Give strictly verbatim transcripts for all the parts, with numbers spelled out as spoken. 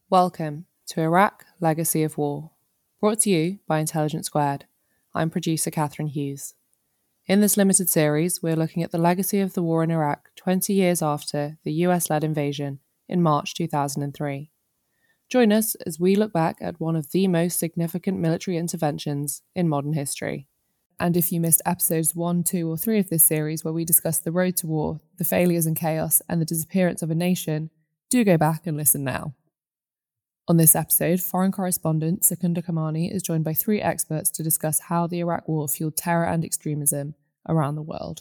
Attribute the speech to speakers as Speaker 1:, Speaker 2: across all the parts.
Speaker 1: Welcome to Iraq Legacy of War, brought to you by Intelligence Squared. I'm producer Catherine Hughes. In this limited series, we're looking at the legacy of the war in Iraq twenty years after the U S-led invasion in March two thousand three. Join us as we look back at one of the most significant military interventions in modern history. And if you missed episodes one, two, or three of this series where we discuss the road to war, the failures and chaos, and the disappearance of a nation, do go back and listen now. On this episode, foreign correspondent Secunda Kamani is joined by three experts to discuss how the Iraq War fueled terror and extremism around the world.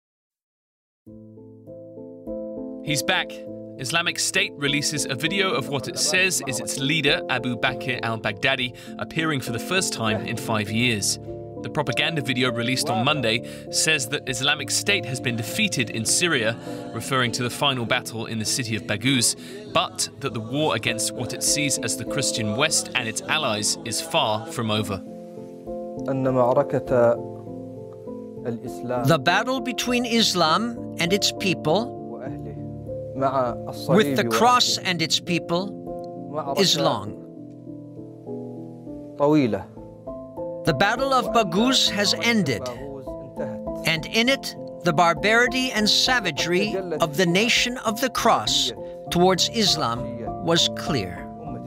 Speaker 2: He's back. Islamic State releases a video of what it says is its leader, Abu Bakr al-Baghdadi, appearing for the first time in five years. The propaganda video released on Monday says that Islamic State has been defeated in Syria, referring to the final battle in the city of Baghouz, but that the war against what it sees as the Christian West and its allies is far from over.
Speaker 3: The battle between Islam and its people, with the cross and its people, is long. The Battle of Baghouz has ended, and in it, the barbarity and savagery of the nation of the cross towards Islam was clear.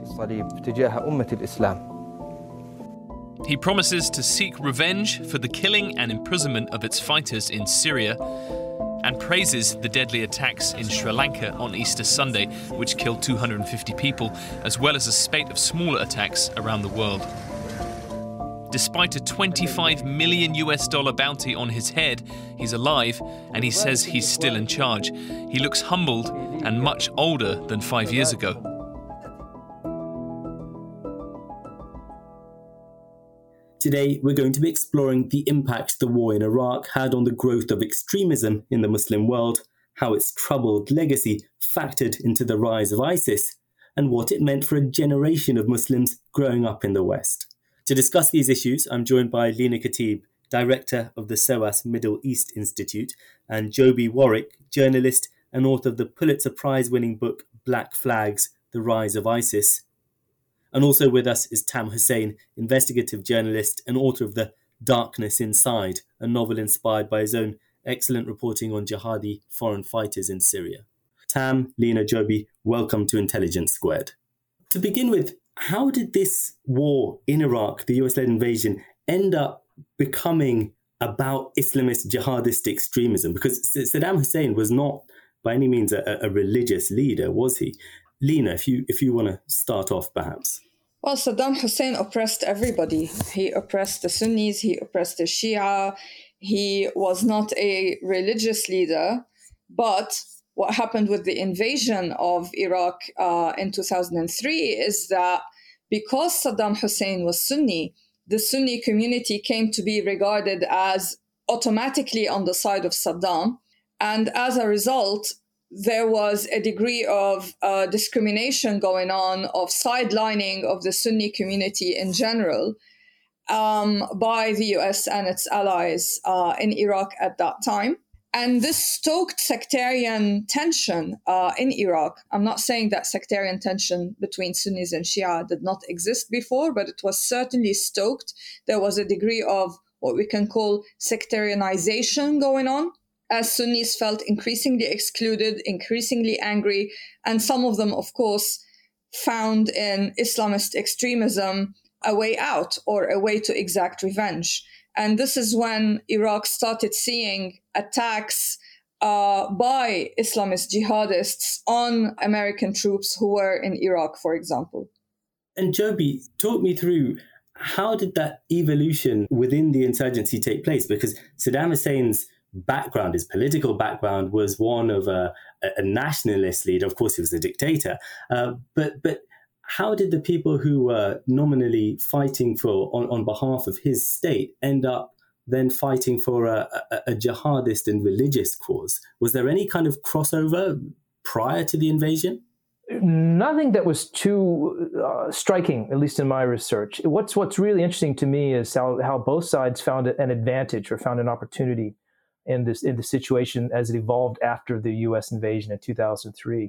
Speaker 2: He promises to seek revenge for the killing and imprisonment of its fighters in Syria, and praises the deadly attacks in Sri Lanka on Easter Sunday, which killed two hundred fifty people, as well as a spate of smaller attacks around the world. Despite a twenty-five million U S dollar bounty on his head, he's alive, and he says he's still in charge. He looks humbled and much older than five years ago.
Speaker 4: Today, we're going to be exploring the impact the war in Iraq had on the growth of extremism in the Muslim world, how its troubled legacy factored into the rise of ISIS, and what it meant for a generation of Muslims growing up in the West. To discuss these issues, I'm joined by Lina Khatib, Director of the SOAS Middle East Institute, and Joby Warwick, journalist and author of the Pulitzer Prize-winning book Black Flags, The Rise of ISIS. And also with us is Tam Hussein, investigative journalist and author of The Darkness Inside, a novel inspired by his own excellent reporting on jihadi foreign fighters in Syria. Tam, Lina, Joby, welcome to Intelligence Squared. To begin with, how did this war in Iraq, the U S-led invasion, end up becoming about Islamist jihadist extremism? Because Saddam Hussein was not by any means a, a religious leader, was he? Lina, if you if you want to start off, perhaps.
Speaker 5: Well, Saddam Hussein oppressed everybody. He oppressed the Sunnis, he oppressed the Shia. He was not a religious leader, but what happened with the invasion of Iraq uh, in two thousand three is that because Saddam Hussein was Sunni, the Sunni community came to be regarded as automatically on the side of Saddam. And as a result, there was a degree of uh, discrimination going on, of sidelining of the Sunni community in general um, by the U S and its allies uh, in Iraq at that time. And this stoked sectarian tension uh, in Iraq. I'm not saying that sectarian tension between Sunnis and Shia did not exist before, but it was certainly stoked. There was a degree of what we can call sectarianization going on, as Sunnis felt increasingly excluded, increasingly angry, and some of them, of course, found in Islamist extremism a way out or a way to exact revenge. And this is when Iraq started seeing attacks uh, by Islamist jihadists on American troops who were in Iraq, for example.
Speaker 4: And Joby, talk me through, how did that evolution within the insurgency take place? Because Saddam Hussein's background, his political background, was one of a, a nationalist leader. Of course, he was a dictator. Uh, but but how did the people who were nominally fighting for on, on behalf of his state end up then fighting for a, a, a jihadist and religious cause? Was there any kind of crossover prior to the invasion?
Speaker 6: Nothing that was too uh, striking, at least in my research. What's what's really interesting to me is how, how both sides found an advantage or found an opportunity in this in the situation as it evolved after the U S invasion in two thousand three.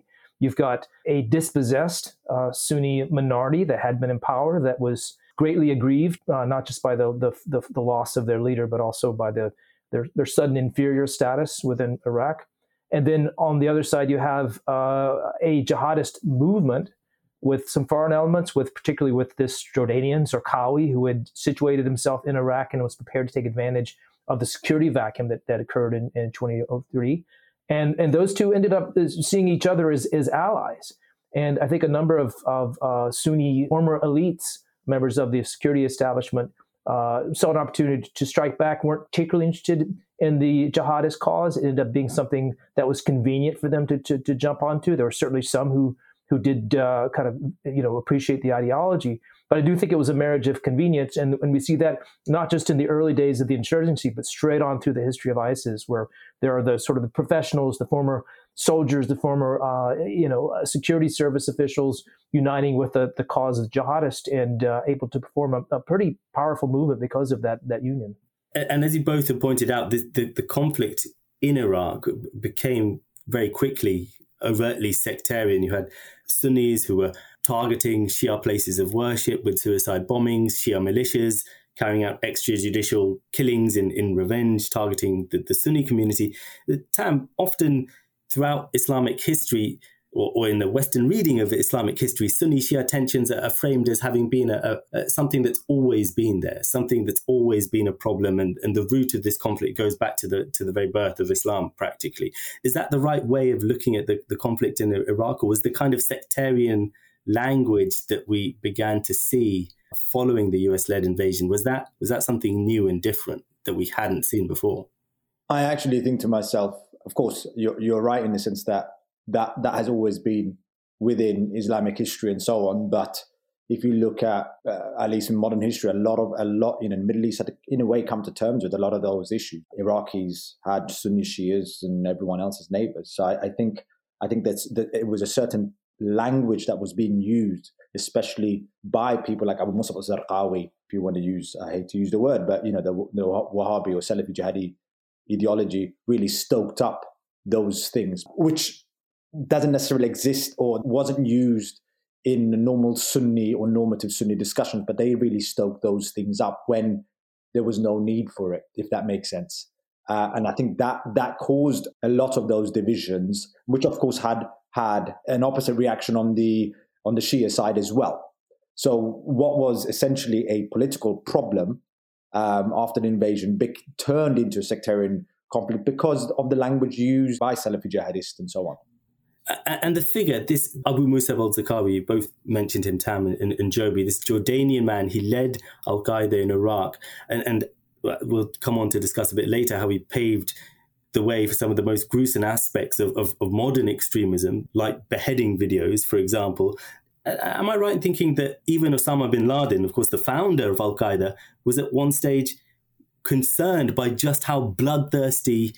Speaker 6: You've got a dispossessed uh, Sunni minority that had been in power that was greatly aggrieved, uh, not just by the, the the the loss of their leader, but also by the their their sudden inferior status within Iraq. And then on the other side, you have uh, a jihadist movement with some foreign elements, with particularly with this Jordanian Zarqawi, who had situated himself in Iraq and was prepared to take advantage of the security vacuum that, that occurred in, in twenty oh three. And, and those two ended up seeing each other as, as allies. And I think a number of, of uh, Sunni former elites, members of the security establishment, uh, saw an opportunity to strike back, weren't particularly interested in the jihadist cause. It ended up being something that was convenient for them to, to, to jump onto. There were certainly some who who did uh, kind of, you know, appreciate the ideology. But I do think it was a marriage of convenience. And, and we see that not just in the early days of the insurgency, but straight on through the history of ISIS, where there are the sort of the professionals, the former soldiers, the former, uh, you know, security service officials uniting with the, the cause of jihadists and uh, able to perform a, a pretty powerful movement because of that, that union.
Speaker 4: And, and as you both have pointed out, the, the, the conflict in Iraq became very quickly overtly sectarian. You had Sunnis who were targeting Shia places of worship with suicide bombings, Shia militias carrying out extrajudicial killings in, in revenge, targeting the, the Sunni community. Tam, often throughout Islamic history, or, or in the Western reading of Islamic history, Sunni-Shia tensions are framed as having been a, a, something that's always been there, something that's always been a problem, and, and the root of this conflict goes back to the to the very birth of Islam, practically. Is that the right way of looking at the, the conflict in Iraq, or was the kind of sectarian language that we began to see following the U S-led invasion, was that was that something new and different that we hadn't seen before?
Speaker 7: I actually think to myself, of course, you're, you're right in the sense that that that has always been within Islamic history and so on. But if you look at, uh, at least in modern history, a lot of, a lot, you know, Middle East had to, in a way, come to terms with a lot of those issues. Iraqis had Sunni Shias and everyone else as neighbors. So I, I think, I think that's, that it was a certain language that was being used, especially by people like Abu Musab al-Zarqawi, if you want to use, I hate to use the word, but, you know, the, the Wahhabi or Salafi Jihadi ideology really stoked up those things, which doesn't necessarily exist or wasn't used in normal Sunni or normative Sunni discussions, but they really stoked those things up when there was no need for it, if that makes sense. Uh, and I think that that caused a lot of those divisions, which of course had had an opposite reaction on the on the Shia side as well. So what was essentially a political problem um, after the invasion be- turned into a sectarian conflict because of the language used by Salafi jihadists and so on.
Speaker 4: And the figure, this Abu Musab al-Zarqawi, you both mentioned him, Tam and, and Joby, this Jordanian man, he led Al-Qaeda in Iraq. And, and we'll come on to discuss a bit later how he paved the way for some of the most gruesome aspects of, of, of modern extremism, like beheading videos, for example. Am I right in thinking that even Osama bin Laden, of course, the founder of Al-Qaeda, was at one stage concerned by just how bloodthirsty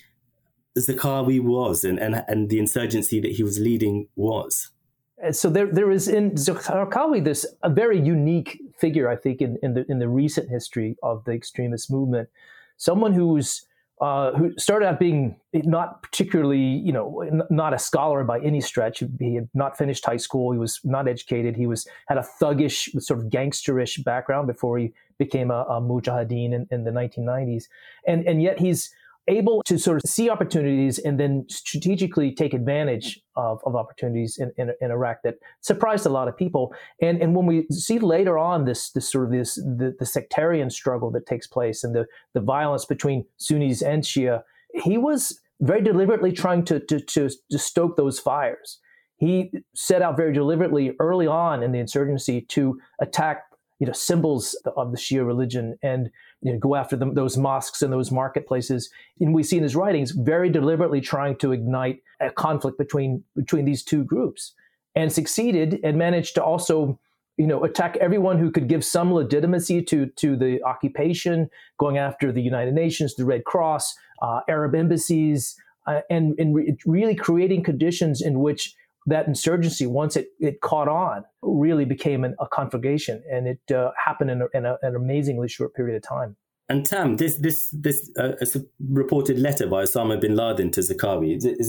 Speaker 4: Zarqawi was and, and, and the insurgency that he was leading was?
Speaker 6: So there, there is in Zarqawi this a very unique figure, I think, in, in the in the recent history of the extremist movement. Someone who's uh, who started out being not particularly, you know, n- not a scholar by any stretch. He had not finished high school. He was not educated. He was had a thuggish, sort of gangsterish background before he became a, a mujahideen in, in the nineteen nineties, and and yet he's able to sort of see opportunities and then strategically take advantage of, of opportunities in, in, in Iraq that surprised a lot of people. And and when we see later on this this sort of this the, the sectarian struggle that takes place and the, the violence between Sunnis and Shia, he was very deliberately trying to, to, to, to stoke those fires. He set out very deliberately early on in the insurgency to attack, you know, symbols of the Shia religion and, you know, go after them, those mosques and those marketplaces. And we see in his writings very deliberately trying to ignite a conflict between between these two groups, and succeeded and managed to also, you know, attack everyone who could give some legitimacy to to the occupation, going after the United Nations, the Red Cross, uh, Arab embassies, uh, and, and re- really creating conditions in which that insurgency, once it, it caught on, really became an, a conflagration, and it uh, happened in, a, in a, an amazingly short period of time.
Speaker 4: And Tam, this this this uh, reported letter by Osama bin Laden to Zarqawi, is it, is it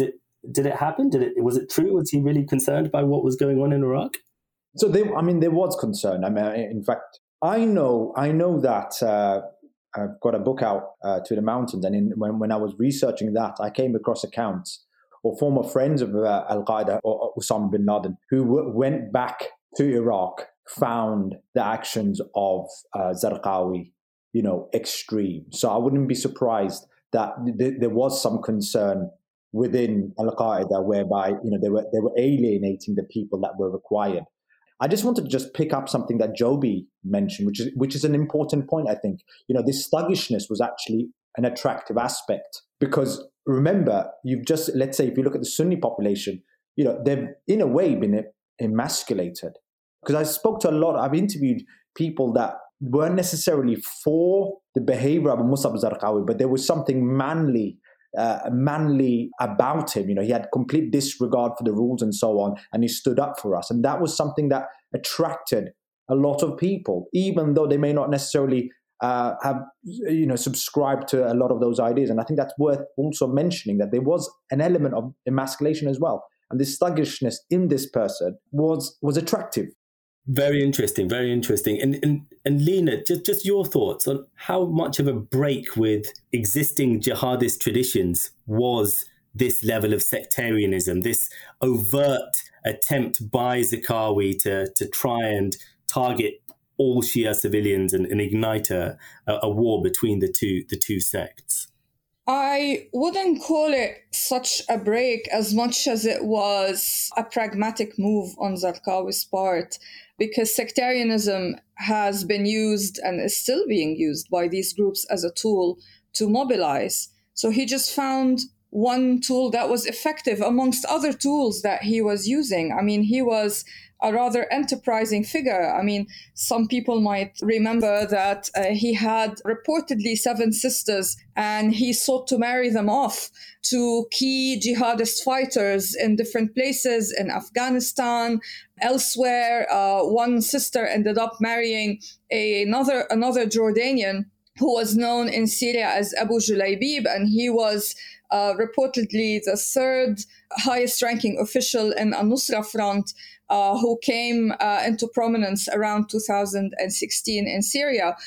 Speaker 4: did it happen? Did it was it true? Was he really concerned by what was going on in Iraq?
Speaker 7: So there, I mean, there was concern. I mean, in fact, I know, I know that uh, I've got a book out, uh, To the Mountains, and in, when when I was researching that, I came across accounts or former friends of uh, Al Qaeda or Osama bin Laden who w- went back to Iraq, found the actions of uh, Zarqawi, you know, extreme. So I wouldn't be surprised that th- there was some concern within Al Qaeda, whereby you know they were they were alienating the people that were required. I just wanted to just pick up something that Joby mentioned, which is which is an important point. I think you know this sluggishness was actually an attractive aspect because remember, you've just let's say if you look at the Sunni population, you know they've in a way been emasculated. Because I spoke to a lot, I've interviewed people that weren't necessarily for the behavior of Musab Zarqawi, but there was something manly. Uh, manly about him. You know, he had complete disregard for the rules and so on, and he stood up for us. And that was something that attracted a lot of people, even though they may not necessarily uh, have, you know, subscribed to a lot of those ideas. And I think that's worth also mentioning that there was an element of emasculation as well. And this sluggishness in this person was was attractive.
Speaker 4: Very interesting, very interesting. And, and and Lina, just, just your thoughts on how much of a break with existing jihadist traditions was this level of sectarianism, this overt attempt by Zarqawi to, to try and target all Shia civilians and, and ignite a, a war between the two the two sects?
Speaker 5: I wouldn't call it such a break as much as it was a pragmatic move on Zarqawi's part, because sectarianism has been used and is still being used by these groups as a tool to mobilize. So he just found one tool that was effective amongst other tools that he was using. I mean, he was a rather enterprising figure. I mean, some people might remember that uh, he had reportedly seven sisters and he sought to marry them off to key jihadist fighters in different places in Afghanistan, elsewhere. Uh, one sister ended up marrying another, another Jordanian who was known in Syria as Abu Julaybib, and he was uh, reportedly the third highest ranking official in Al-Nusra Front, Uh, who came uh, into prominence around two thousand sixteen in Syria.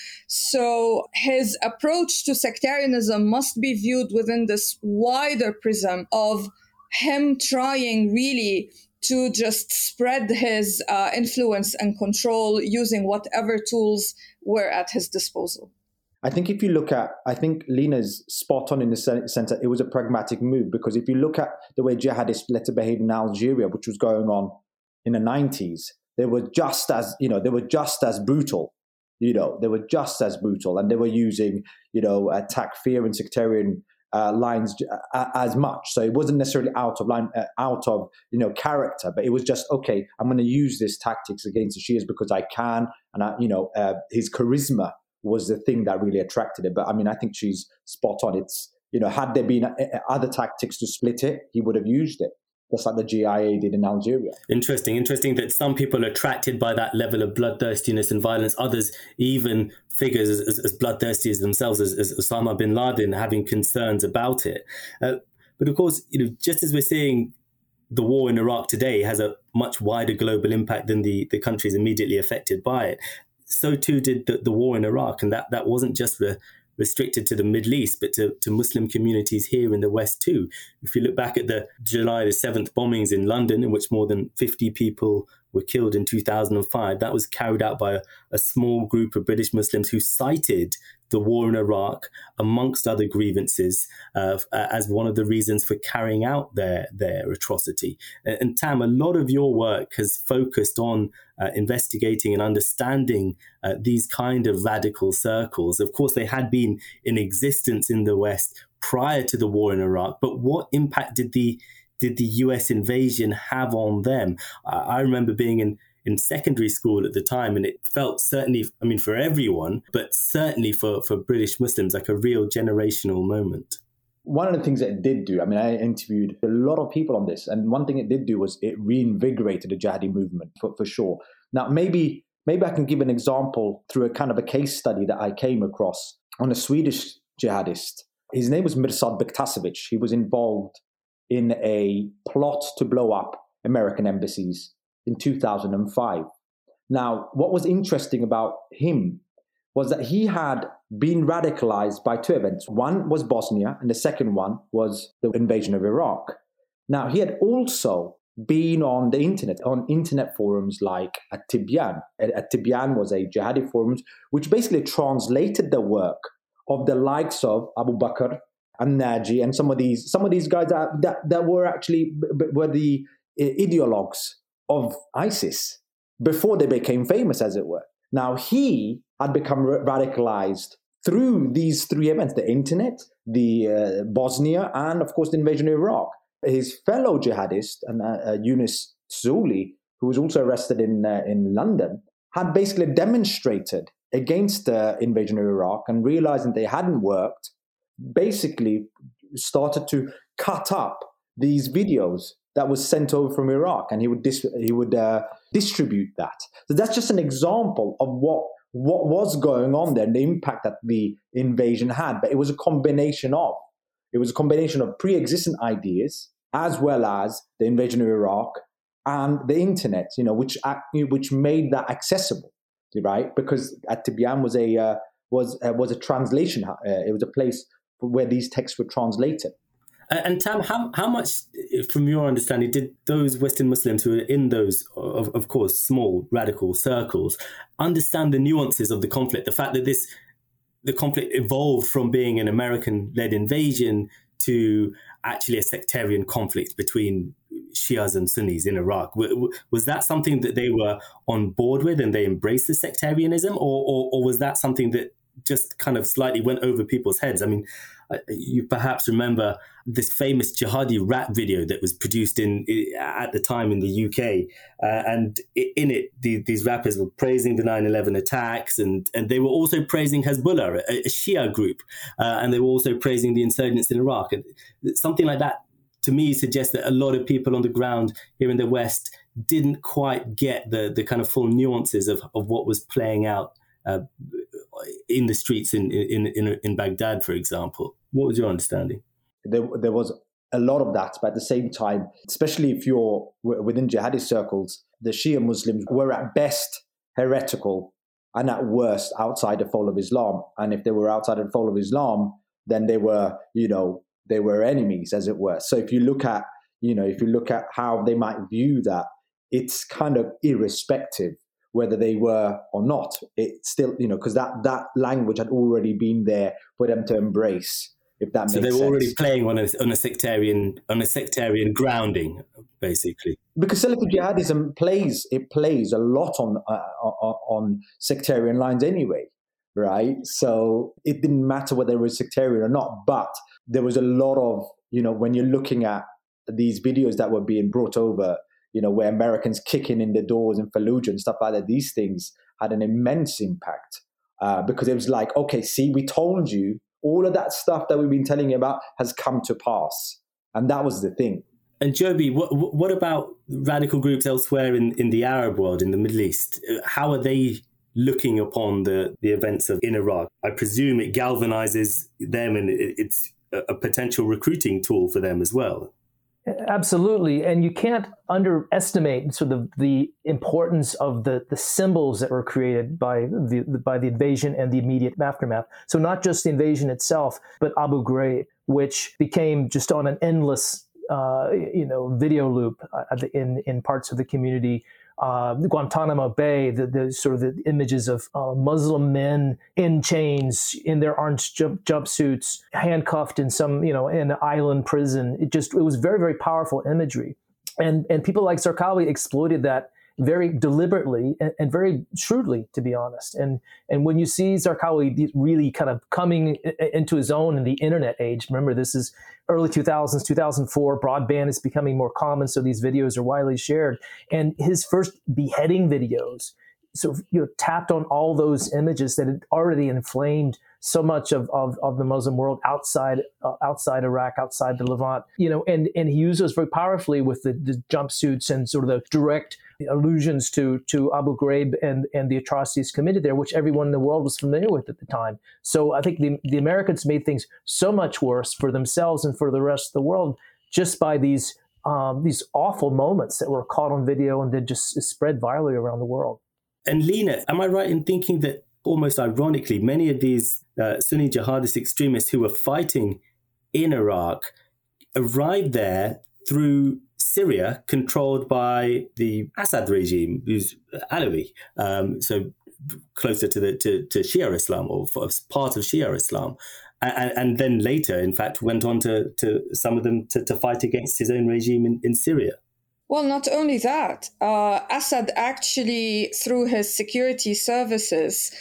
Speaker 5: So his approach to sectarianism must be viewed within this wider prism of him trying really to just spread his uh, influence and control using whatever tools were at his disposal.
Speaker 7: I think if you look at, I think Lina's spot on in the sense that it was a pragmatic move, because if you look at the way jihadists let to behave in Algeria, which was going on in the nineties, they were just as, you know, they were just as brutal, you know, they were just as brutal, and they were using, you know, uh, takfir and sectarian uh, lines uh, as much. So it wasn't necessarily out of line, uh, out of, you know, character, but it was just, okay, I'm going to use this tactics against the Shias because I can. And, I, you know, uh, his charisma was the thing that really attracted it. But I mean, I think she's spot on. It's, you know, had there been other tactics to split it, he would have used it. Just like the G I A did in Algeria.
Speaker 4: Interesting. Interesting that some people are attracted by that level of bloodthirstiness and violence. Others, even figures as, as, as bloodthirsty as themselves, as, as Osama bin Laden, having concerns about it. Uh, but of course, you know, just as we're seeing the war in Iraq today has a much wider global impact than the, the countries immediately affected by it, so too did the, the war in Iraq. And that, that wasn't just the restricted to the Middle East, but to, to Muslim communities here in the West too. If you look back at the July the seventh bombings in London, in which more than fifty people were killed in two thousand five, that was carried out by a, a small group of British Muslims who cited the war in Iraq, amongst other grievances, uh, as one of the reasons for carrying out their, their atrocity. And, and Tam, a lot of your work has focused on uh, investigating and understanding uh, these kind of radical circles. Of course, they had been in existence in the West prior to the war in Iraq, but what impact did the did the U S invasion have on them? Uh, I remember being in in secondary school at the time, and it felt certainly, I mean, for everyone, but certainly for, for British Muslims, like a real generational moment.
Speaker 7: One of the things that it did do, I mean, I interviewed a lot of people on this, and one thing it did do was it reinvigorated the jihadi movement for, for sure. Now, maybe maybe I can give an example through a kind of a case study that I came across on a Swedish jihadist. His name was Mirsad Bektasevich. He was involved in a plot to blow up American embassies in two thousand five. Now, what was interesting about him was that he had been radicalized by two events. One was Bosnia, and the second one was the invasion of Iraq. Now, he had also been on the internet, on internet forums like at Tibyan. At Tibyan was a jihadi forum, which basically translated the work of the likes of Abu Bakr and Naji and some of these some of these guys that that, that were actually were the ideologues of ISIS before they became famous, as it were. Now, he had become radicalized through these three events: the internet, the uh, Bosnia, and of course the invasion of Iraq. His fellow jihadist, and uh, uh, Yunus Zuli, who was also arrested in uh, in London, had basically demonstrated against the invasion of Iraq, and realizing they hadn't worked, basically started to cut up these videos that was sent over from Iraq, and he would dis- he would uh, distribute that. So that's just an example of what what was going on there, and the impact that the invasion had. But it was a combination of it was a combination of pre-existing ideas as well as the invasion of Iraq and the internet, you know, which which made that accessible, right? Because at Tibyan was a uh, was uh, was a translation. Uh, it was a place where these texts were translated.
Speaker 4: And Tam, how how much, from your understanding, did those Western Muslims who were in those, of, of course, small radical circles, understand the nuances of the conflict? The fact that this, the conflict evolved from being an American-led invasion to actually a sectarian conflict between Shias and Sunnis in Iraq. Was that something that they were on board with and they embraced the sectarianism, or or, or was that something that just kind of slightly went over people's heads? I mean, you perhaps remember this famous jihadi rap video that was produced in at the time in the U K, uh, and in it the, these rappers were praising the nine eleven attacks, and, and they were also praising Hezbollah, a, a Shia group, uh, and they were also praising the insurgents in Iraq. And something like that, to me, suggests that a lot of people on the ground here in the West didn't quite get the the kind of full nuances of, of what was playing out uh, in the streets in, in in in Baghdad, for example. What was your understanding?
Speaker 7: There, there was a lot of that, but at the same time, especially if you're within jihadi circles, the Shia Muslims were at best heretical and at worst outside the fold of Islam. And if they were outside the fold of Islam, then they were, you know, they were enemies, as it were. So if you look at, you know, if you look at how they might view that, it's kind of irrespective whether they were or not. It's still, you know, because that that language had already been there for them to embrace. If that
Speaker 4: so
Speaker 7: makes sense.
Speaker 4: So they were already playing on a on a sectarian on a sectarian grounding, basically.
Speaker 7: Because Salafi jihadism plays it plays a lot on uh, on sectarian lines anyway, right? So it didn't matter whether it was sectarian or not. But there was a lot of, you know, when you're looking at these videos that were being brought over, you know, where Americans kicking in the doors in Fallujah and stuff like that, these things had an immense impact uh, because it was like, okay, see, we told you. All of that stuff that we've been telling you about has come to pass. And that was the thing.
Speaker 4: And Joby, what what about radical groups elsewhere in, in the Arab world, in the Middle East? How are they looking upon the, the events of in Iraq? I presume it galvanizes them and it's a potential recruiting tool for them as well.
Speaker 6: Absolutely. And you can't underestimate sort of the importance of the, the symbols that were created by the by the invasion and the immediate aftermath. So not just the invasion itself, but Abu Ghraib, which became just on an endless uh, you know, video loop in, in parts of the community. Uh, Guantanamo Bay, the, the sort of the images of uh, Muslim men in chains, in their orange jump, jumpsuits, handcuffed in some, you know, in an island prison. It just, it was very, very powerful imagery. And, and people like Zarqawi exploited that very deliberately and, and very shrewdly, to be honest. And, and when you see Zarqawi really kind of coming into his own in the internet age, remember this is early two thousands, two thousand four, broadband is becoming more common, so these videos are widely shared. And his first beheading videos sort of, you know, tapped on all those images that had already inflamed so much of, of, of the Muslim world outside uh, outside Iraq, outside the Levant, you know, and, and he used those very powerfully with the, the jumpsuits and sort of the direct allusions to to Abu Ghraib and, and the atrocities committed there, which everyone in the world was familiar with at the time. So I think the, the Americans made things so much worse for themselves and for the rest of the world just by these um, these awful moments that were caught on video and then just spread virally around the world.
Speaker 4: And Lena, am I right in thinking that almost ironically, many of these uh, Sunni jihadist extremists who were fighting in Iraq arrived there through Syria, controlled by the Assad regime, who's Alawi, um, so closer to the to, to Shia Islam, or part of Shia Islam, and, and then later, in fact, went on to, to some of them to, to fight against his own regime in, in Syria.
Speaker 5: Well, not only that, uh, Assad actually, through his security services,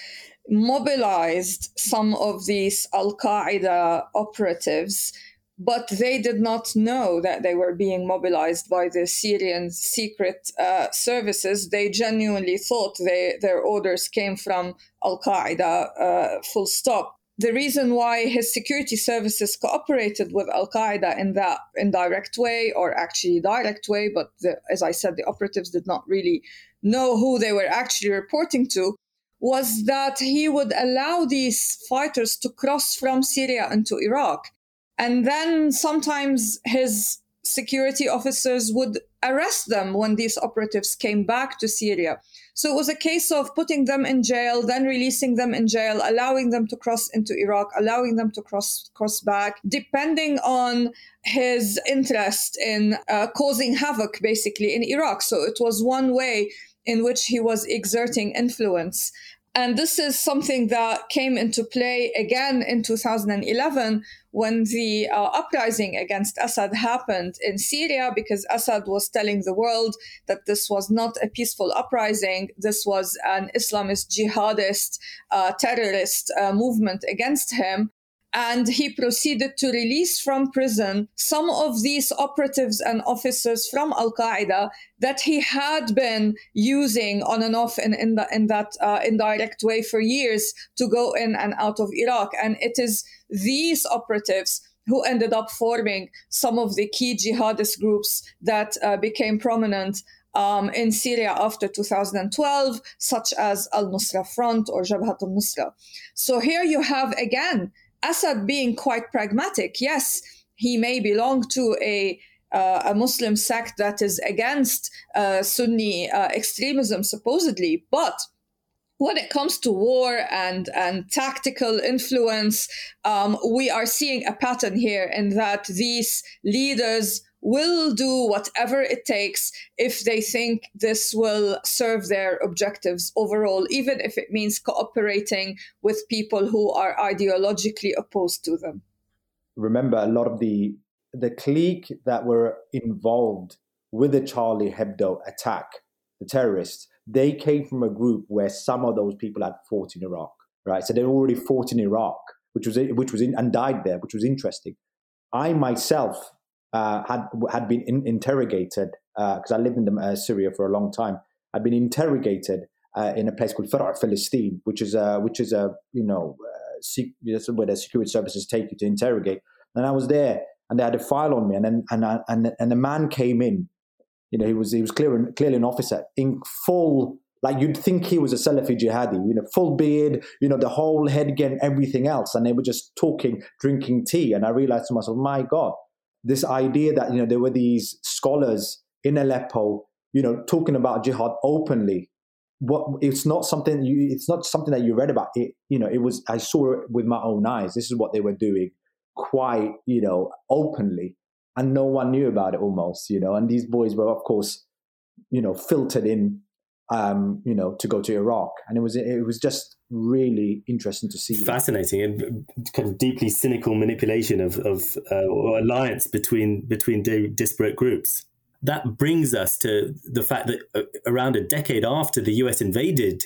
Speaker 5: mobilized some of these Al-Qaeda operatives, but they did not know that they were being mobilized by the Syrian secret uh, services. They genuinely thought they, their orders came from Al-Qaeda, uh, full stop. The reason why his security services cooperated with Al-Qaeda in that indirect way, or actually direct way, but the, as I said, the operatives did not really know who they were actually reporting to, was that he would allow these fighters to cross from Syria into Iraq. And then sometimes his security officers would arrest them when these operatives came back to Syria. So it was a case of putting them in jail, then releasing them in jail, allowing them to cross into Iraq, allowing them to cross cross back, depending on his interest in uh, causing havoc, basically, in Iraq. So it was one way in which he was exerting influence. And this is something that came into play again in two thousand eleven when the uh, uprising against Assad happened in Syria, because Assad was telling the world that this was not a peaceful uprising. This was an Islamist jihadist uh, terrorist uh, movement against him. And he proceeded to release from prison some of these operatives and officers from Al-Qaeda that he had been using on and off in, in, the, in that uh, indirect way for years to go in and out of Iraq. And it is these operatives who ended up forming some of the key jihadist groups that uh, became prominent um, in Syria after two thousand twelve, such as Al-Nusra Front or Jabhat al-Nusra. So here you have, again, Assad being quite pragmatic. Yes, he may belong to a uh, a Muslim sect that is against uh, Sunni uh, extremism, supposedly, but when it comes to war and, and tactical influence, um, we are seeing a pattern here in that these leaders will do whatever it takes if they think this will serve their objectives overall, even if it means cooperating with people who are ideologically opposed to them.
Speaker 7: Remember, a lot of the the clique that were involved with the Charlie Hebdo attack, the terrorists, they came from a group where some of those people had fought in Iraq, right? So they'd already fought in Iraq, which was which was in, and died there, which was interesting. I myself uh, had had been in, interrogated because uh, I lived in the, uh, Syria for a long time. I'd been interrogated uh, in a place called Far' Palestine, which is a which is a you know uh, sec- that's where the security services take you to interrogate. And I was there, and they had a file on me, and then and and and, and a man came in. You know, he was he was clear, clearly an officer in full, like you'd think he was a Salafi jihadi, you know, full beard, you know, the whole headgear and everything else. And they were just talking, drinking tea. And I realized to myself, my God, this idea that, you know, there were these scholars in Aleppo, you know, talking about jihad openly. What it's not something you, it's not something that you read about. It, you know, it was, I saw it with my own eyes. This is what they were doing quite, you know, openly. And no one knew about it almost, you know, and these boys were, of course, you know, filtered in, um, you know, to go to Iraq. And it was it was just really interesting to see.
Speaker 4: Fascinating and kind of deeply cynical manipulation of, of uh, or alliance between between disparate groups. That brings us to the fact that uh, around a decade after the U S invaded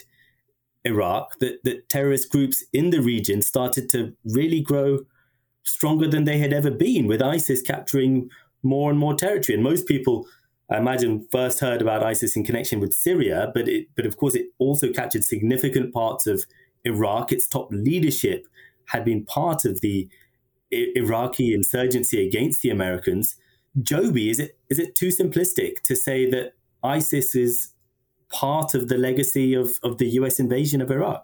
Speaker 4: Iraq, that, that terrorist groups in the region started to really grow stronger than they had ever been, with ISIS capturing more and more territory. And most people, I imagine, first heard about ISIS in connection with Syria, but it, but of course it also captured significant parts of Iraq. Its top leadership had been part of the I- Iraqi insurgency against the Americans. Joby, is it is it too simplistic to say that ISIS is part of the legacy of, of the U S invasion of Iraq?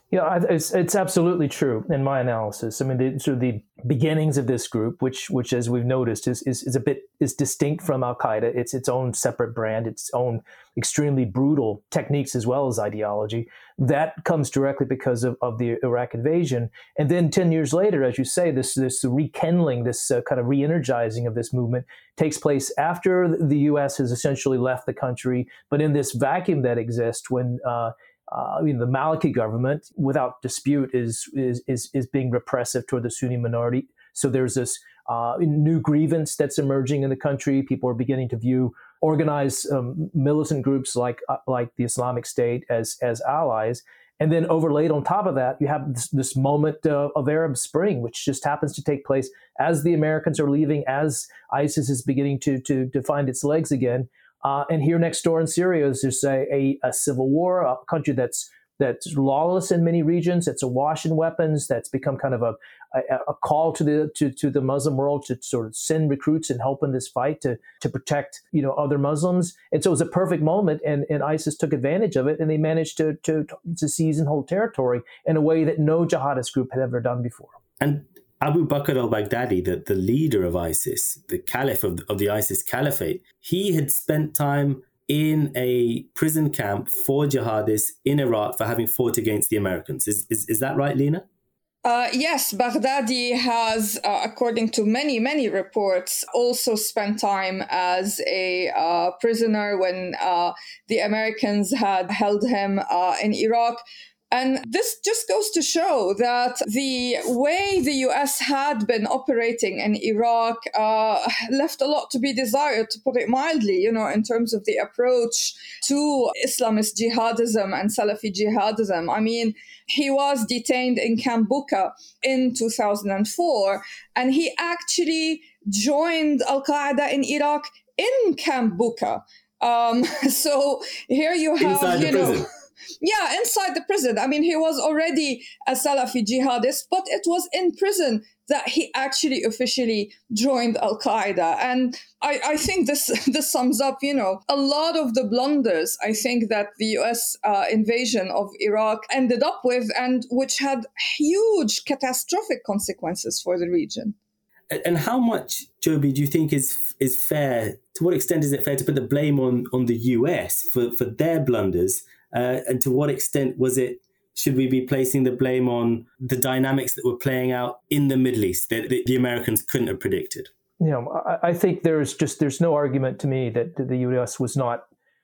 Speaker 6: Yeah, it's, it's absolutely true in my analysis. I mean, the, sort of the beginnings of this group, which, which as we've noticed, is, is is a bit is distinct from Al Qaeda. It's its own separate brand, its own extremely brutal techniques as well as ideology. That comes directly because of, of the Iraq invasion. And then ten years later, as you say, this this rekindling, this uh, kind of re-energizing of this movement takes place after the U S has essentially left the country, but in this vacuum that exists when uh, Uh, I mean, the Maliki government, without dispute, is is is is being repressive toward the Sunni minority. So there's this uh, new grievance that's emerging in the country. People are beginning to view organized um, militant groups like uh, like the Islamic State as as allies. And then overlaid on top of that, you have this, this moment uh, of Arab Spring, which just happens to take place as the Americans are leaving, as ISIS is beginning to to, to find its legs again. Uh, and here next door in Syria is just a, a, a civil war, a country that's that's lawless in many regions. It's awash in weapons. That's become kind of a, a, a call to the to, to the Muslim world to sort of send recruits and help in this fight to to protect, you know, other Muslims. And so it was a perfect moment, and, and ISIS took advantage of it, and they managed to, to to seize and hold territory in a way that no jihadist group had ever done before.
Speaker 4: And Abu Bakr al-Baghdadi, the, the leader of ISIS, the caliph of the, of the ISIS caliphate, he had spent time in a prison camp for jihadists in Iraq for having fought against the Americans. Is is, is that right, Lena?
Speaker 5: Uh, yes, Baghdadi has, uh, according to many, many reports, also spent time as a uh, prisoner when uh, the Americans had held him uh, in Iraq. And this just goes to show that the way the U S had been operating in Iraq uh, left a lot to be desired, to put it mildly, you know, in terms of the approach to Islamist jihadism and Salafi jihadism. I mean, he was detained in Camp Bucca in two thousand four, and he actually joined Al-Qaeda in Iraq in Camp Bucca. Um, so here you have,
Speaker 4: Inside
Speaker 5: you
Speaker 4: the
Speaker 5: know...
Speaker 4: prison.
Speaker 5: Yeah, inside the prison. I mean, he was already a Salafi jihadist, but it was in prison that he actually officially joined Al-Qaeda. And I, I think this this sums up, you know, a lot of the blunders, I think, that the U S uh, invasion of Iraq ended up with, and which had huge catastrophic consequences for the region.
Speaker 4: And how much, Joby, do you think is is fair? To what extent is it fair to put the blame on, on the U S for, for their blunders? Uh, and to what extent was it, should we be placing the blame on the dynamics that were playing out in the Middle East that the, the Americans couldn't have predicted?
Speaker 6: You know, I, I think there's just, there's no argument to me that the U S was not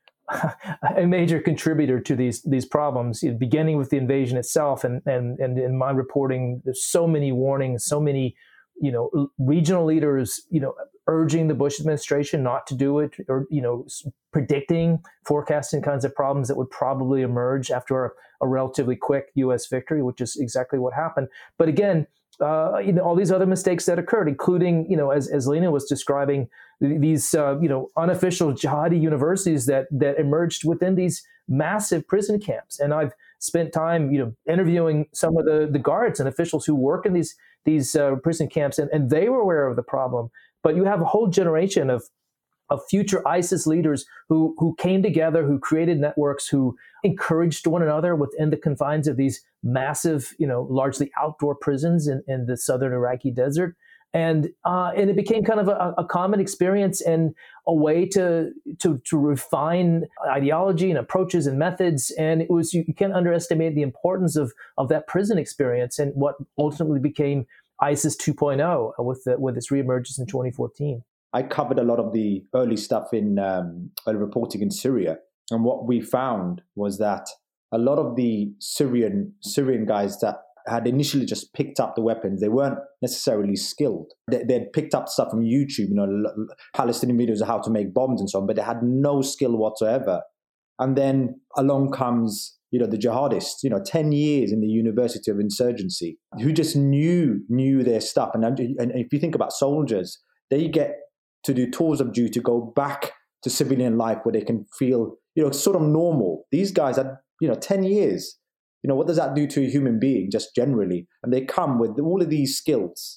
Speaker 6: a major contributor to these these problems, beginning with the invasion itself. And, and, and in my reporting, there's so many warnings, so many, you know, regional leaders, you know, urging the Bush administration not to do it, or, you know, predicting, forecasting kinds of problems that would probably emerge after a, a relatively quick U S victory, which is exactly what happened. But again, uh, you know, all these other mistakes that occurred, including, you know, as, as Lena was describing, these, uh, you know, unofficial jihadi universities that, that emerged within these massive prison camps. And I've spent time, you know, interviewing some of the, the guards and officials who work in these, these uh, prison camps, and, and they were aware of the problem. But you have a whole generation of of future ISIS leaders who who came together, who created networks, who encouraged one another within the confines of these massive, you know, largely outdoor prisons in, in the southern Iraqi desert. And uh, and it became kind of a, a common experience and a way to to to refine ideology and approaches and methods. And it was, you, you can't underestimate the importance of of that prison experience and what ultimately became ISIS two point oh with the, with its reemergence in twenty fourteen.
Speaker 7: I covered a lot of the early stuff in um, reporting in Syria, and what we found was that a lot of the Syrian Syrian guys that had initially just picked up the weapons, they weren't necessarily skilled. They had picked up stuff from YouTube, you know, Palestinian videos of how to make bombs and so on, but they had no skill whatsoever. And then along comes, you know, the jihadists, you know, ten years in the University of Insurgency, who just knew knew their stuff. And, and if you think about soldiers, they get to do tours of duty, go back to civilian life where they can feel, you know, sort of normal. These guys had, you know, ten years. You know, what does that do to a human being just generally? And they come with all of these skills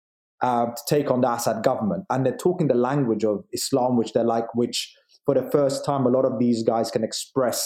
Speaker 7: uh, to take on the Assad government. And they're talking the language of Islam, which they're like, which for the first time, a lot of these guys can express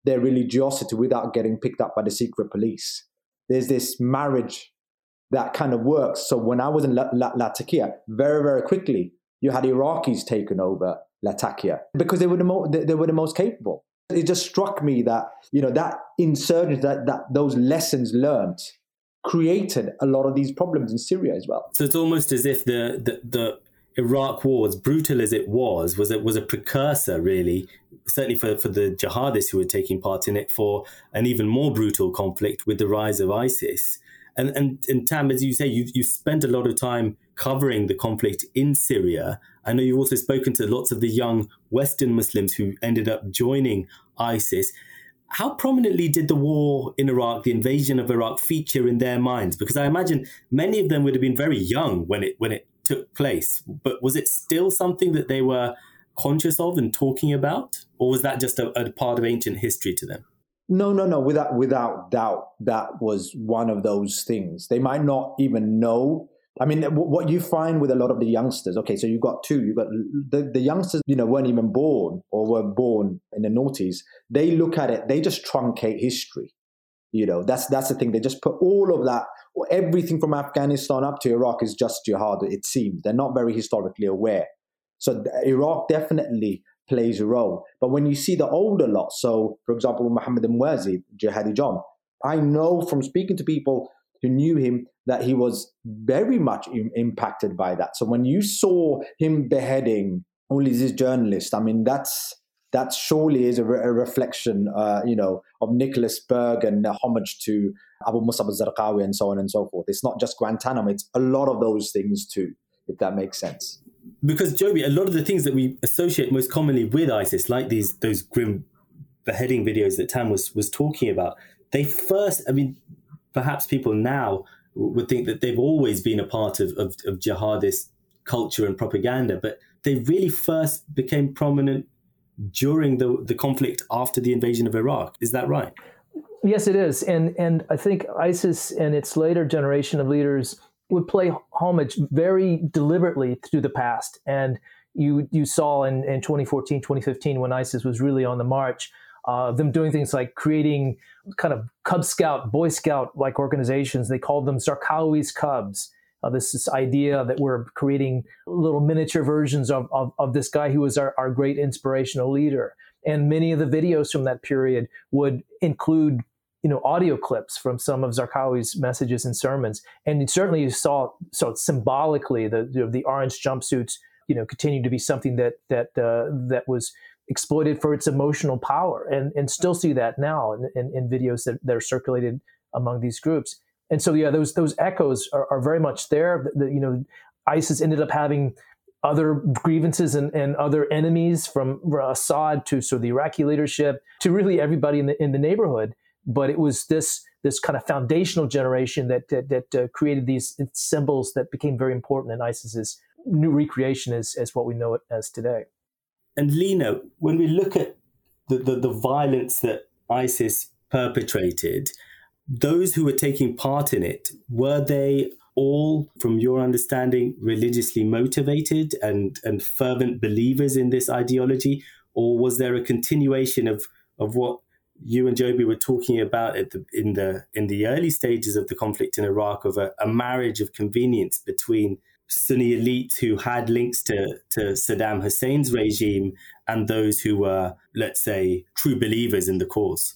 Speaker 7: their religiosity without getting picked up by the secret police. There's this marriage that kind of works. So when I was in La- La- Latakia, very, very quickly, you had Iraqis taking over Latakia because they were the, mo- they, they were the most capable. It just struck me that, you know, that insurgence, that, that those lessons learned created a lot of these problems in Syria as well.
Speaker 4: So it's almost as if the the, the Iraq war, as brutal as it was, was a, was a precursor, really, certainly for, for the jihadists who were taking part in it, for an even more brutal conflict with the rise of ISIS. And and, and Tam, as you say, you you spent a lot of time covering the conflict in Syria. I know you've also spoken to lots of the young Western Muslims who ended up joining ISIS. How prominently did the war in Iraq, the invasion of Iraq, feature in their minds? Because I imagine many of them would have been very young when it when it took place. But was it still something that they were conscious of and talking about? Or was that just a, a part of ancient history to them?
Speaker 7: No, no, no. Without without doubt, that was one of those things. They might not even know. I mean, what you find with a lot of the youngsters, okay, so you've got two, you've got the, the youngsters, you know, weren't even born or were born in the noughties. They look at it, they just truncate history. You know, that's that's the thing. They just put all of that, everything from Afghanistan up to Iraq is just jihad, it seems. They're not very historically aware. So Iraq definitely plays a role. But when you see the older lot, so for example, Mohammed al-Muazi, Jihadi John, I know from speaking to people who knew him that he was very much im- impacted by that. So when you saw him beheading all these journalists, I mean, that's that surely is a, re- a reflection, uh, you know, of Nicholas Berg and uh, homage to Abu Musab al-Zarqawi and so on and so forth. It's not just Guantanamo, it's a lot of those things too, if that makes sense.
Speaker 4: Because, Joby, a lot of the things that we associate most commonly with ISIS, like these those grim beheading videos that Tam was, was talking about, they first, I mean, perhaps people now would think that they've always been a part of, of, of jihadist culture and propaganda, but they really first became prominent during the, the conflict after the invasion of Iraq. Is that right?
Speaker 6: Yes, it is. And and I think ISIS and its later generation of leaders would play homage very deliberately to the past. And you you saw in, in twenty fourteen, twenty fifteen, when ISIS was really on the march, uh, them doing things like creating kind of Cub Scout, Boy Scout-like organizations. They called them Zarqawi's Cubs. Uh, this, this idea that we're creating little miniature versions of, of, of this guy who was our, our great inspirational leader. And many of the videos from that period would include, you know, audio clips from some of Zarqawi's messages and sermons. And certainly you saw, so symbolically, the you know, the orange jumpsuits, you know, continued to be something that that uh, that was exploited for its emotional power, and and still see that now in, in, in videos that, that are circulated among these groups. And so, yeah, those those echoes are, are very much there. The, you know, ISIS ended up having other grievances and, and other enemies, from Assad to so the Iraqi leadership to really everybody in the in the neighborhood. But it was this this kind of foundational generation that that, that uh, created these symbols that became very important in ISIS's new recreation as, as what we know it as today.
Speaker 4: And Lina, when we look at the, the, the violence that ISIS perpetrated, those who were taking part in it, were they all, from your understanding, religiously motivated and, and fervent believers in this ideology? Or was there a continuation of, of what you and Joby were talking about at the, in the in the early stages of the conflict in Iraq, of a, a marriage of convenience between Sunni elites who had links to, to Saddam Hussein's regime and those who were, let's say, true believers in the cause?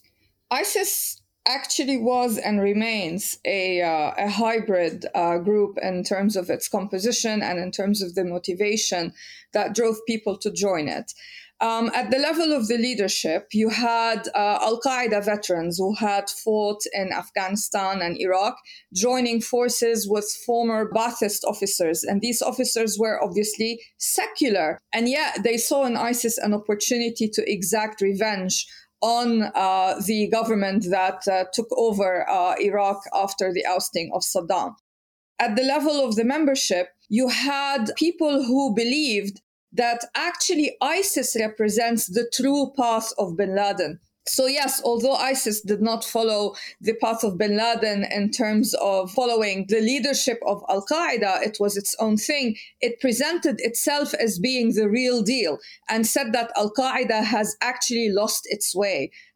Speaker 5: ISIS actually was and remains a, uh, a hybrid uh, group in terms of its composition and in terms of the motivation that drove people to join it. Um, at the level of the leadership, you had uh, Al-Qaeda veterans who had fought in Afghanistan and Iraq, joining forces with former Ba'athist officers. And these officers were obviously secular. And yet they saw in ISIS an opportunity to exact revenge on uh, the government that uh, took over uh, Iraq after the ousting of Saddam. At the level of the membership, you had people who believed that actually ISIS represents the true path of bin Laden. So yes, although ISIS did not follow the path of bin Laden in terms of following the leadership of Al-Qaeda, it was its own thing. It presented itself as being the real deal and said that Al-Qaeda has actually lost its way.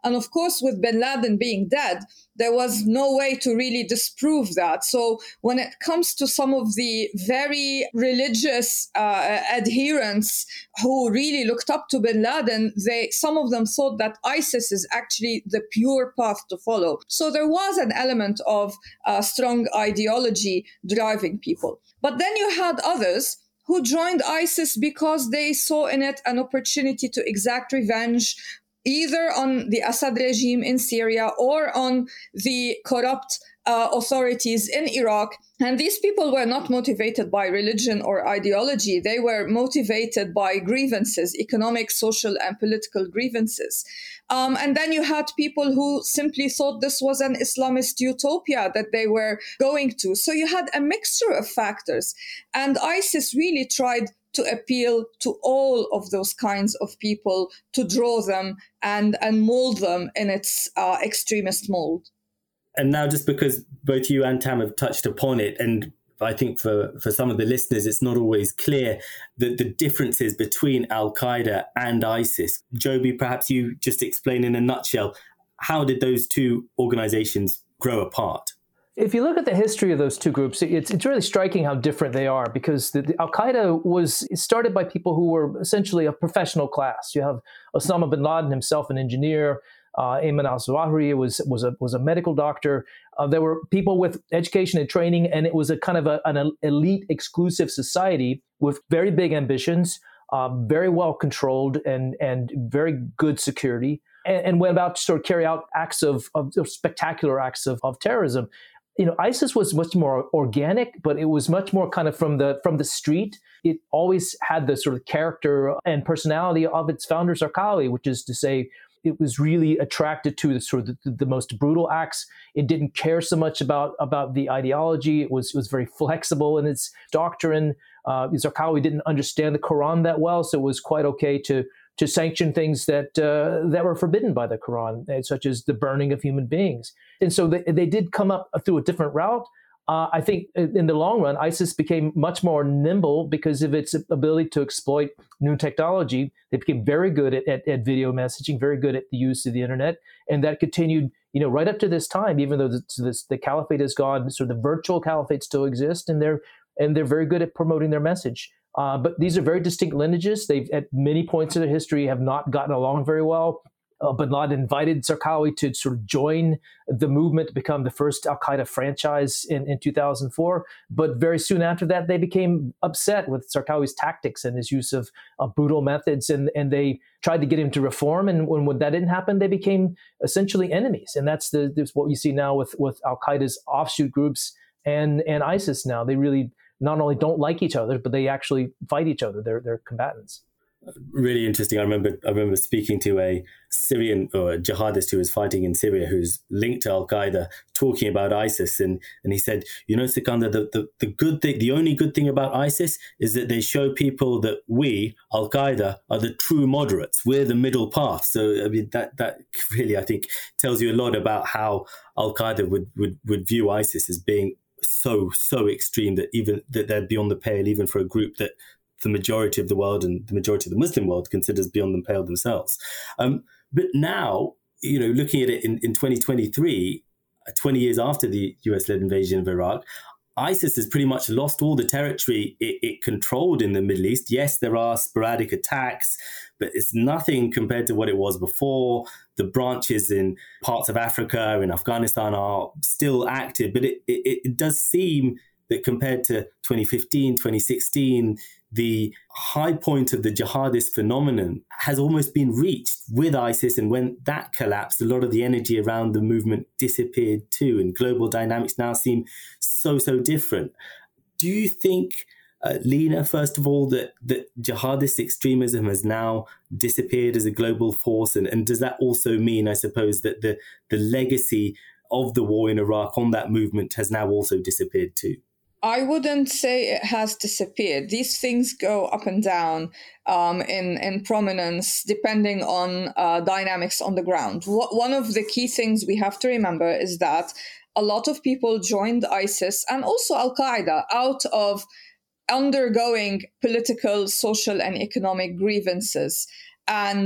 Speaker 5: And of course, with bin Laden being dead, there was no way to really disprove that. So when it comes to some of the very religious uh, adherents who really looked up to bin Laden, they some of them thought that ISIS is actually the pure path to follow. So there was an element of uh, strong ideology driving people. But then you had others who joined ISIS because they saw in it an opportunity to exact revenge, either on the Assad regime in Syria or on the corrupt uh, authorities in Iraq. And these people were not motivated by religion or ideology. They were motivated by grievances, economic, social, and political grievances. Um, and then you had people who simply thought this was an Islamist utopia that they were going to. So you had a mixture of factors. And ISIS really tried to appeal to all of those kinds of people, to draw them and, and mold them in its uh, extremist mold.
Speaker 4: And now, just because both you and Tam have touched upon it, and I think for, for some of the listeners, it's not always clear the, the differences between Al-Qaeda and ISIS. Joby, perhaps you just explain in a nutshell, how did those two organizations grow apart?
Speaker 6: If you look at the history of those two groups, it's it's really striking how different they are, because the, the Al-Qaeda was started by people who were essentially a professional class. You have Osama bin Laden himself, an engineer. Uh, Ayman al-Zawahiri was was a was a medical doctor. Uh, there were people with education and training, and it was a kind of a, an elite, exclusive society with very big ambitions, uh, very well controlled, and and very good security, and, and went about to sort of carry out acts of, of, of spectacular acts of, of terrorism. You know, ISIS was much more organic, but it was much more kind of from the from the street. It always had the sort of character and personality of its founder, Zarqawi, which is to say, it was really attracted to the sort of the, the most brutal acts. It didn't care so much about, about the ideology. It was it was very flexible in its doctrine. Uh, Zarqawi didn't understand the Quran that well, so it was quite okay to to sanction things that uh, that were forbidden by the Quran, such as the burning of human beings. And so they, they did come up through a different route. Uh, I think in the long run, ISIS became much more nimble because of its ability to exploit new technology. They became very good at, at, at video messaging, very good at the use of the internet. And that continued, you know, right up to this time, even though this, this, the caliphate is gone, sort of the virtual caliphate still exists, and they're, and they're very good at promoting their message. Uh, but these are very distinct lineages. They've, at many points in their history, have not gotten along very well. Uh, bin Laden invited Zarqawi to sort of join the movement to become the first Al-Qaeda franchise in, in two thousand four. But very soon after that, they became upset with Zarqawi's tactics and his use of uh, brutal methods, and, and they tried to get him to reform. And when, when that didn't happen, they became essentially enemies. And that's the that's what you see now with, with Al-Qaeda's offshoot groups and, and ISIS now. They really not only don't like each other, but they actually fight each other. They're, they're combatants.
Speaker 4: Really interesting. I remember I remember speaking to a Syrian or a jihadist who was fighting in Syria who's linked to Al-Qaeda, talking about ISIS, and, and he said, you know, Sikandar, the, the, the good thing, the only good thing about ISIS is that they show people that we, Al-Qaeda, are the true moderates. We're the middle path. So I mean that that really, I think, tells you a lot about how Al-Qaeda would, would, would view ISIS as being so, so extreme that even that they're beyond the pale, even for a group that the majority of the world and the majority of the Muslim world considers beyond the pale themselves. Um, but now, you know, looking at it in, in twenty twenty-three, twenty years after the U S-led invasion of Iraq, ISIS has pretty much lost all the territory it, it controlled in the Middle East. Yes, there are sporadic attacks, but it's nothing compared to what it was before. The branches in parts of Africa and Afghanistan are still active, but it, it, it does seem that compared to twenty fifteen, twenty sixteen, the high point of the jihadist phenomenon has almost been reached with ISIS. And when that collapsed, a lot of the energy around the movement disappeared too. And global dynamics now seem so, so different. Do you think, uh, Lina, first of all, that, that jihadist extremism has now disappeared as a global force? And, and does that also mean, I suppose, that the, the legacy of the war in Iraq on that movement has now also disappeared too?
Speaker 5: I wouldn't say it has disappeared. These things go up and down um, in, in prominence depending on uh, dynamics on the ground. What, one of the key things we have to remember is that a lot of people joined ISIS and also Al-Qaeda out of undergoing political, social, and economic grievances. And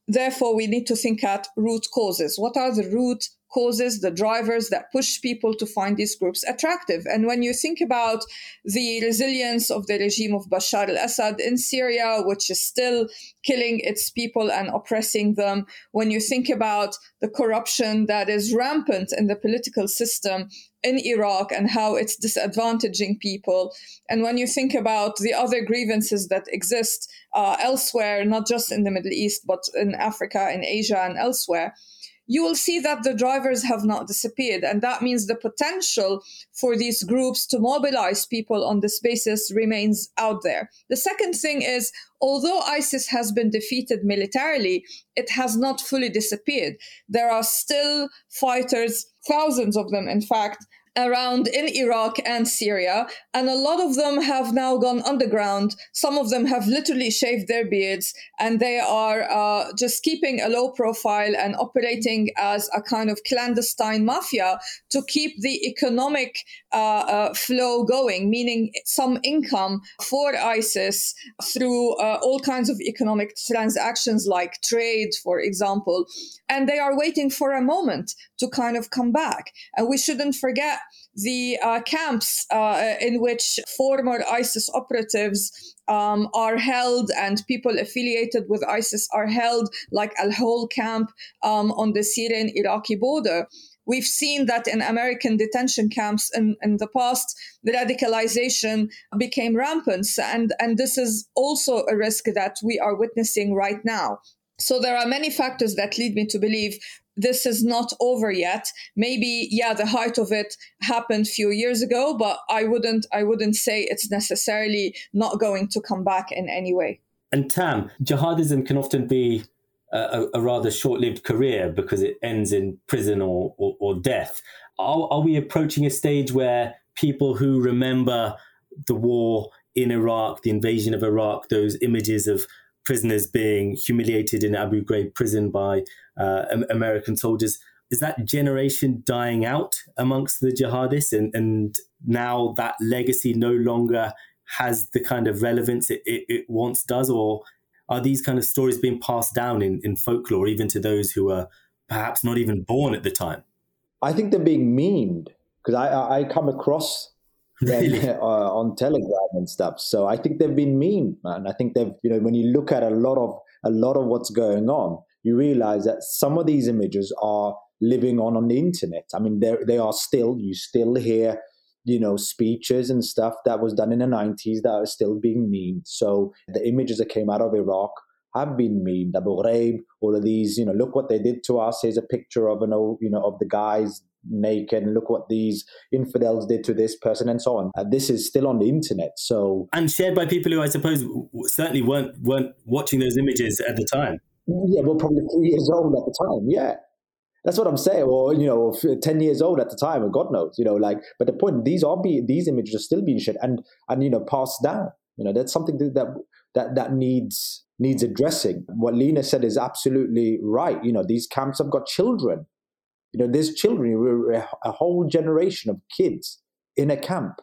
Speaker 5: therefore, we need to think at root causes. What are the root causes, the drivers that push people to find these groups attractive? And when you think about the resilience of the regime of Bashar al-Assad in Syria, which is still killing its people and oppressing them, when you think about the corruption that is rampant in the political system in Iraq and how it's disadvantaging people, and when you think about the other grievances that exist uh, elsewhere, not just in the Middle East, but in Africa, in Asia, and elsewhere, you will see that the drivers have not disappeared. And that means the potential for these groups to mobilize people on this basis remains out there. The second thing is, although ISIS has been defeated militarily, it has not fully disappeared. There are still fighters, thousands of them, in fact, around in Iraq and Syria, and a lot of them have now gone underground. Some of them have literally shaved their beards, and they are uh, just keeping a low profile and operating as a kind of clandestine mafia to keep the economic uh, uh, flow going, meaning some income for ISIS through uh, all kinds of economic transactions like trade, for example. And they are waiting for a moment to kind of come back. And we shouldn't forget the uh, camps uh, in which former ISIS operatives um, are held and people affiliated with ISIS are held, like Al-Hol camp um, on the Syrian-Iraqi border. We've seen that in American detention camps in, in the past, the radicalization became rampant. And, and this is also a risk that we are witnessing right now. So there are many factors that lead me to believe this is not over yet. Maybe, yeah, the height of it happened a few years ago, but I wouldn't I wouldn't say it's necessarily not going to come back in any way.
Speaker 4: And Tam, jihadism can often be a, a rather short-lived career because it ends in prison or, or, or death. Are, are we approaching a stage where people who remember the war in Iraq, the invasion of Iraq, those images of prisoners being humiliated in Abu Ghraib prison by uh, American soldiers, is that generation dying out amongst the jihadists, and, and now that legacy no longer has the kind of relevance it, it, it once does? Or are these kind of stories being passed down in, in folklore, even to those who are perhaps not even born at the time?
Speaker 7: I think they're being memed, because I, I come across
Speaker 4: Really?
Speaker 7: uh, on Telegram and stuff. So I think they've been memed, man. I think they've, you know, when you look at a lot of a lot of what's going on, you realize that some of these images are living on on the internet. I mean, they they are still, you still hear, you know, speeches and stuff that was done in the nineties that are still being memed. So the images that came out of Iraq have been memed. Abu Ghraib, all of these, you know, look what they did to us. Here's a picture of an old, you know, of the guys naked, and look what these infidels did to this person, and so on. Uh, this is still on the internet. So,
Speaker 4: and shared by people who I suppose certainly weren't weren't watching those images at the time.
Speaker 7: Yeah, well, probably three years old at the time. Yeah, that's what I'm saying. Or, you know, ten years old at the time, or God knows, you know, like. But the point, these are be these images are still being shared and and you know passed down. You know, that's something that that that needs needs addressing. What Lena said is absolutely right. You know, these camps have got children. You know, there's children, a whole generation of kids in a camp.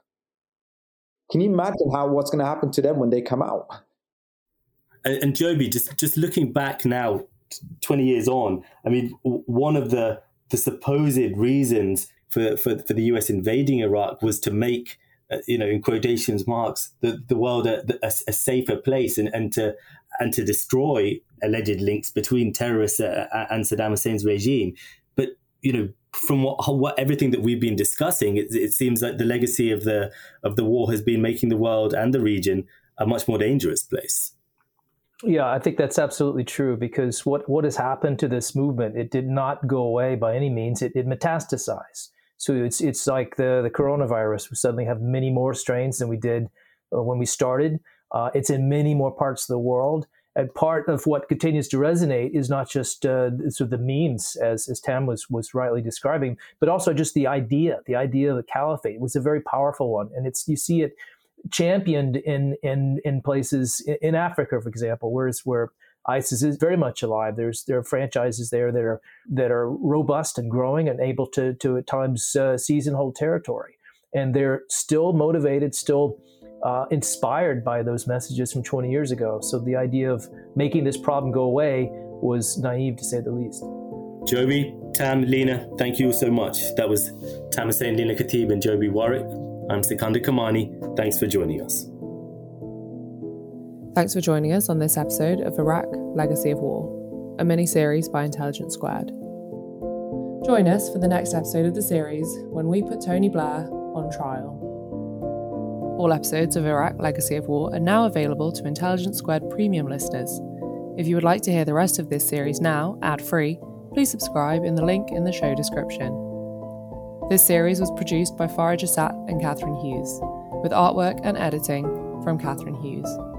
Speaker 7: Can you imagine how what's going to happen to them when they come out?
Speaker 4: And, and Joby, just just looking back now, twenty years on, I mean, one of the the supposed reasons for for, for the U S invading Iraq was to make, uh, you know, in quotations marks, the, the world a, a, a safer place, and, and to and to destroy alleged links between terrorists and Saddam Hussein's regime. But you know, from what, what everything that we've been discussing, it, it seems like the legacy of the of the war has been making the world and the region a much more dangerous place.
Speaker 6: Yeah, I think that's absolutely true, because what, what has happened to this movement, it did not go away by any means. It, it metastasized. So it's it's like the, the coronavirus. We suddenly have many more strains than we did uh, when we started. Uh, it's in many more parts of the world. And part of what continues to resonate is not just uh, sort of the memes, as, as Tam was, was rightly describing, but also just the idea. The idea of the caliphate was a very powerful one. And it's you see it championed in in in places in Africa, for example, whereas where ISIS is very much alive. There's there are franchises there that are that are robust and growing and able to to at times uh, seize and hold territory, and they're still motivated, still uh, inspired by those messages from twenty years ago. So the idea of making this problem go away was naive to say the least.
Speaker 4: Joby, Tam, Lena, thank you so much. That was Tam Hussein, Lena Khatib and Joby Warwick. I'm Sikander Kamani. Thanks for joining us.
Speaker 1: Thanks for joining us on this episode of Iraq, Legacy of War, a mini-series by Intelligence Squared. Join us for the next episode of the series when we put Tony Blair on trial. All episodes of Iraq, Legacy of War are now available to Intelligence Squared premium listeners. If you would like to hear the rest of this series now, ad-free, please subscribe in the link in the show description. This series was produced by Farah Jassat and Catherine Hughes, with artwork and editing from Catherine Hughes.